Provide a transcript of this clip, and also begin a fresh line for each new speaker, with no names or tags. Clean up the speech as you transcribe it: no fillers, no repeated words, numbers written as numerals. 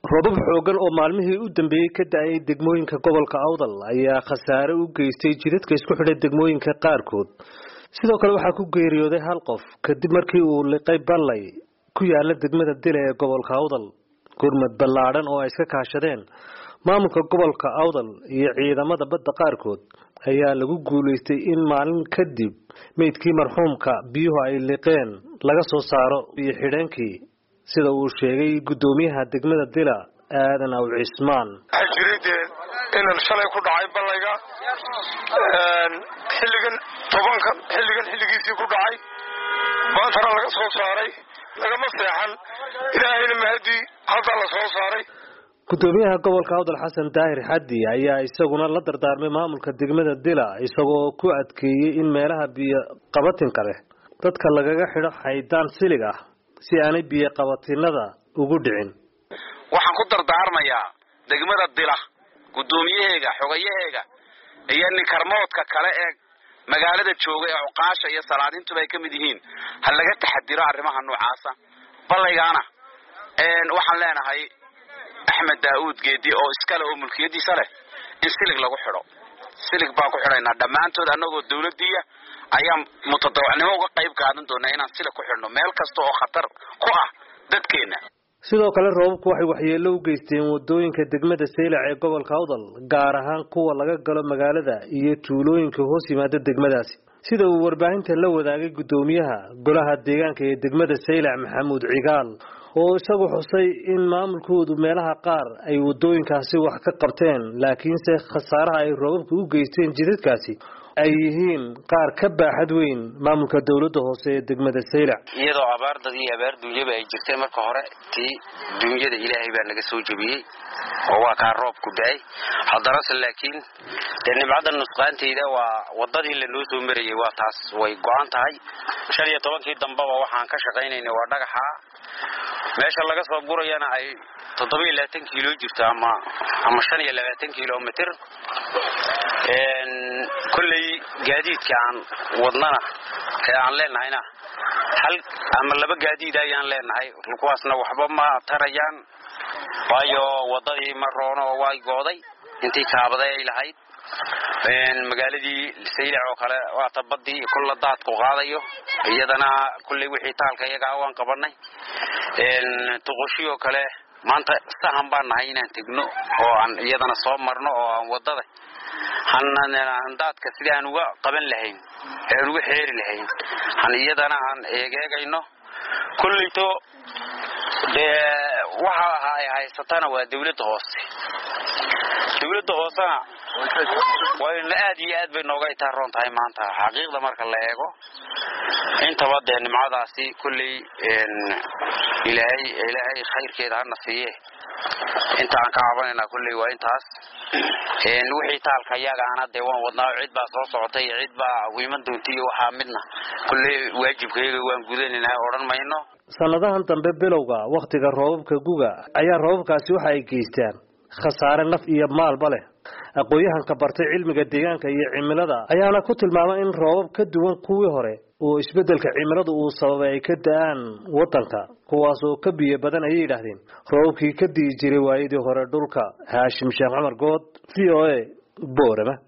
roobab xoogan oo maalmihii u dambeeyay ka da'ay degmooyinka gobolka Awdal ayaa khasaare u geystay jidadka isku xidhay degmooyinka qaarkood. Sidoo kale waxaa ku geeriyooday hal qof kadib markii uu liqay ballay ku yaala degmada Dile ee gobolka Awdal. Gurmad ballaaran oo ay iska kaashadeen maamulka gobolka Awdal iyo ciidamada badda qaarkood ayaa lagu guuleystay in maalin kadib meydkii marxuumka biyuhu ay liqeen laga soo saaro iyo xidheenkii sida uu sheegay gudoomiyaha degmada Dila Aadan Aw Cismaan.
Ajriideen in shalay ku dhacay ballayga xilligiisii ku dhacay maanta laga soo saaray lagama seexan ilaahayna mahadi halka la soo saaray.
Gudoomiyaha gobolka Awdal Xasan Daahir Xaddi ayaa isaguna la dardaarmay maamulka degmada Dila isagoo ku adkeeyay in meelaha biyo qabatinka leh dadka lagaga xidho xaydaan silig ah si aanay biyo qabatinada ugu dhicin.
Waxaan ku dardaarmayaa degmada Dila gudoomiyaheega xogayaheega iyo ninkarmoodka kale ee magaalada jooga ee uqaasha iyo salaadintu ay kamid yihiin hal laga taxadiro arrimaha noocaasa ballaygaana waxaan leenahay Axmed Daawud Geedi oo iskale oo mulkiyadiisa leh in silig lagu xidho silig baa ku xidhaynaa dhamaantood anagoo dawladdiya ayaa mutadawacnimo uga qayb qaadan doonaa inaan silig ku xidhno meel kasta oo khatar ku ah dadkeena.
Sidoo kale roobku waxay waxyeello u geysteen wadooyinka degmada Seylac ee gobolka Awdal gaar ahaan kuwa laga galo magaalada iyo tuulooyinka hoos yimaada degmadaasi sida uu warbaahinta la wadaagay gudoomiyaha golaha deegaanka ee degmada Seylac Maxamuud Cigaal oo isagu xusay in maamulkoodu meelaha qaar ay wadooyinkaasi wax ka qabteen laakiinse khasaaraha ay roobabku u geysteen jidadkaasi ay yihiin qaar ka baaxad weyn maamulka dawladda hoose ee degmada Seylac.
Iyadoo abaardadii abaar duunyada ay jirtay marka hore tii duunyada Ilaahay baa naga soo jabiyay oo waa ka roob ku daay haddana laakiin nimcada nusqaanteeda waa wadadii la noo soo marayay waa taas way go'an tahay 15kii dambaba waxaan ka shaqaynaynay waa dhagaxa meesha laga soo gurayana ay 27 kilo jirto ama 25 kilomitir kulli gaadiidkan wadnana aan leenahayna hal ama laba gaadiid ayaan leenahay kuwaasna waxba ma tarayaan waayo wadadii maroono way gooday intii kaabaday ay lahayd magaaladii Seylac oo kale waa tabadii kullu daad ku qaadayo iyadana kulli wixii taalka iyaga aan qabanay tuqoshiyo kale maanta sahan baan nahay inaan tagno oo aan iyadana soo marno oo aan wadada hanana daadka sidii aan uga qaban lahayn ee ugu xeeri lahayn han iyadana aan eegayno kullito waxa ay haysatana waa dawladda hoose way aad iyo aad bay nooga itaaroon tahay maanta xaqiiqda marka la eego inta wada nimcadaasi kulli ilaahay khayrkeeda hana siiye inta aan ka cabanayna kulli waa intaas wixii taalka iyaga aan hadda waan wadnaa cid baa soo socotay cid baa wiiman doontii waxa midna kulli waajibkayga waan gudanayna oran mayno.
Sanadahan dambe bilowga waqtiga roobabka guga ayaa roobabkaasi waxa ay geystaan khasaare naf iyo maalba leh. Aqoonyahanka bartay cilmiga deegaanka iyo cimilada ayaana ku tilmaamay in roobab ka duwan kuwii hore oo isbedelka cimiladu uu sababay ay ka da'aan wadanka kuwaas oo ka biyo badan ay yiraahdeen roobkii ka dii jiray waayidii hore dhulka. Haashim Sheekh Cumar Good VOA Boorama.